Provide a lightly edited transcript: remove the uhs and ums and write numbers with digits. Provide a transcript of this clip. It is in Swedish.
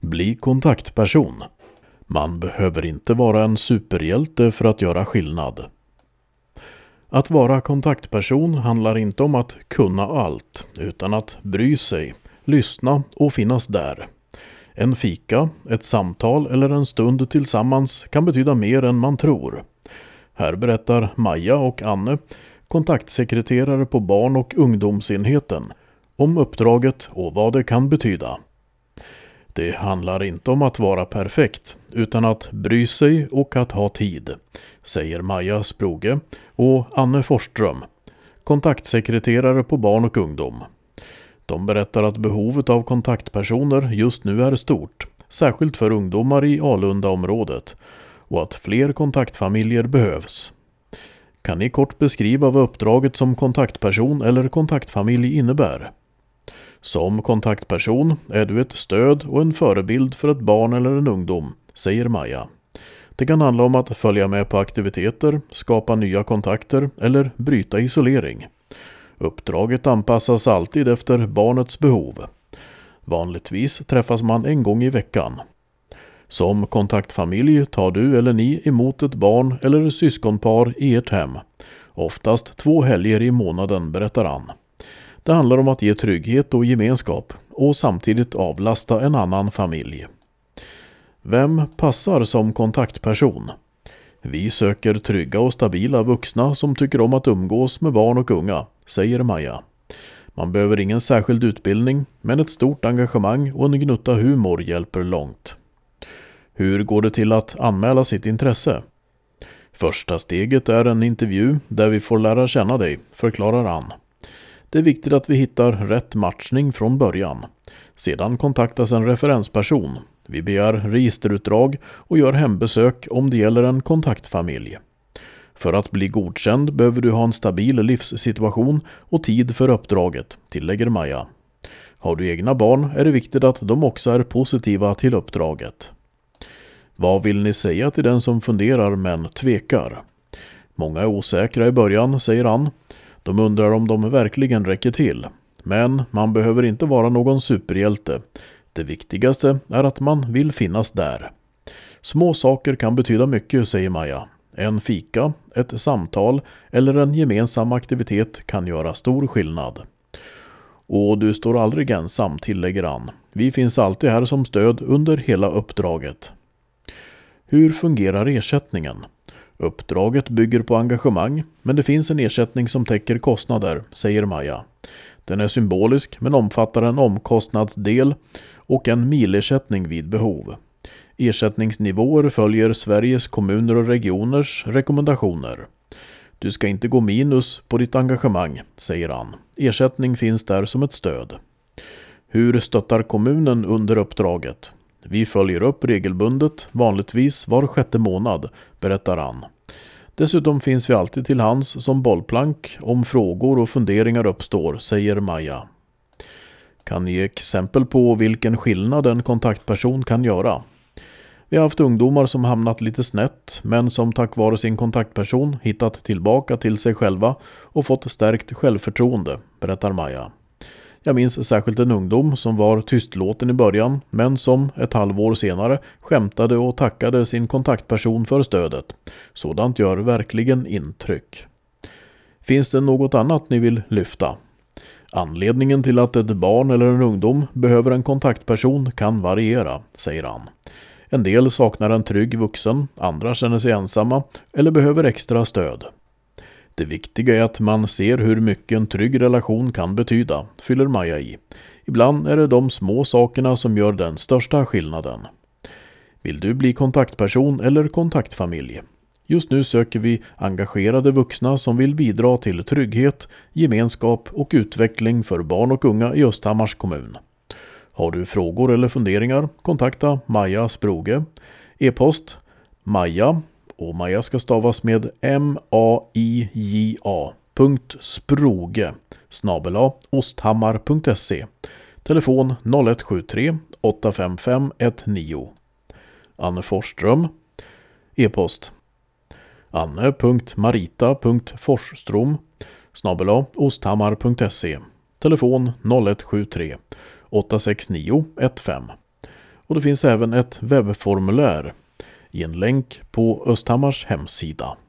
Bli kontaktperson. Man behöver inte vara en superhjälte för att göra skillnad. Att vara kontaktperson handlar inte om att kunna allt, utan att bry sig, lyssna och finnas där. En fika, ett samtal eller en stund tillsammans kan betyda mer än man tror. Här berättar Maja och Anne, kontaktsekreterare på barn- och ungdomsenheten, om uppdraget och vad det kan betyda. Det handlar inte om att vara perfekt, utan att bry sig och att ha tid, säger Maja Sproge och Anne Forsström, kontaktsekreterare på barn och ungdom. De berättar att behovet av kontaktpersoner just nu är stort, särskilt för ungdomar i Alunda-området, och att fler kontaktfamiljer behövs. Kan ni kort beskriva vad uppdraget som kontaktperson eller kontaktfamilj innebär? Som kontaktperson är du ett stöd och en förebild för ett barn eller en ungdom, säger Maja. Det kan handla om att följa med på aktiviteter, skapa nya kontakter eller bryta isolering. Uppdraget anpassas alltid efter barnets behov. Vanligtvis träffas man en gång i veckan. Som kontaktfamilj tar du eller ni emot ett barn eller syskonpar i ert hem. Oftast 2 helger i månaden, berättar Ann. Det handlar om att ge trygghet och gemenskap och samtidigt avlasta en annan familj. Vem passar som kontaktperson? Vi söker trygga och stabila vuxna som tycker om att umgås med barn och unga, säger Maja. Man behöver ingen särskild utbildning, men ett stort engagemang och en gnutta humor hjälper långt. Hur går det till att anmäla sitt intresse? Första steget är en intervju där vi får lära känna dig, förklarar Ann. Det är viktigt att vi hittar rätt matchning från början. Sedan kontaktas en referensperson. Vi begär registerutdrag och gör hembesök om det gäller en kontaktfamilj. För att bli godkänd behöver du ha en stabil livssituation och tid för uppdraget, tillägger Maja. Har du egna barn är det viktigt att de också är positiva till uppdraget. Vad vill ni säga till den som funderar men tvekar? Många är osäkra i början, säger Ann. De undrar om de verkligen räcker till. Men man behöver inte vara någon superhjälte. Det viktigaste är att man vill finnas där. Små saker kan betyda mycket, säger Maja. En fika, ett samtal eller en gemensam aktivitet kan göra stor skillnad. Och du står aldrig ensam, tillägger Ann. Vi finns alltid här som stöd under hela uppdraget. Hur fungerar ersättningen? Uppdraget bygger på engagemang, men det finns en ersättning som täcker kostnader, säger Maja. Den är symbolisk men omfattar en omkostnadsdel och en milersättning vid behov. Ersättningsnivåer följer Sveriges kommuner och regioners rekommendationer. Du ska inte gå minus på ditt engagemang, säger han. Ersättning finns där som ett stöd. Hur stöttar kommunen under uppdraget? Vi följer upp regelbundet, vanligtvis var 6:e månad, berättar han. Dessutom finns vi alltid till hands som bollplank om frågor och funderingar uppstår, säger Maja. Kan ni ge exempel på vilken skillnad en kontaktperson kan göra? Vi har haft ungdomar som hamnat lite snett, men som tack vare sin kontaktperson hittat tillbaka till sig själva och fått stärkt självförtroende, berättar Maja. Jag minns särskilt en ungdom som var tystlåten i början, men som ett halvår senare skämtade och tackade sin kontaktperson för stödet. Sådant gör verkligen intryck. Finns det något annat ni vill lyfta? Anledningen till att ett barn eller en ungdom behöver en kontaktperson kan variera, säger han. En del saknar en trygg vuxen, andra känner sig ensamma eller behöver extra stöd. Det viktiga är att man ser hur mycket en trygg relation kan betyda, fyller Maja i. Ibland är det de små sakerna som gör den största skillnaden. Vill du bli kontaktperson eller kontaktfamilj? Just nu söker vi engagerade vuxna som vill bidra till trygghet, gemenskap och utveckling för barn och unga i Östhammars kommun. Har du frågor eller funderingar? Kontakta Maja Sproge. E-post Maja, och Maja ska stavas med maija.sproge@osthammar.se. Telefon 0173 855 19. Anne Forsström. E-post anne.marita.forsstrom@osthammar.se. Telefon 0173 869 15. Och det finns även ett webbformulär i en länk på Östhammars hemsida.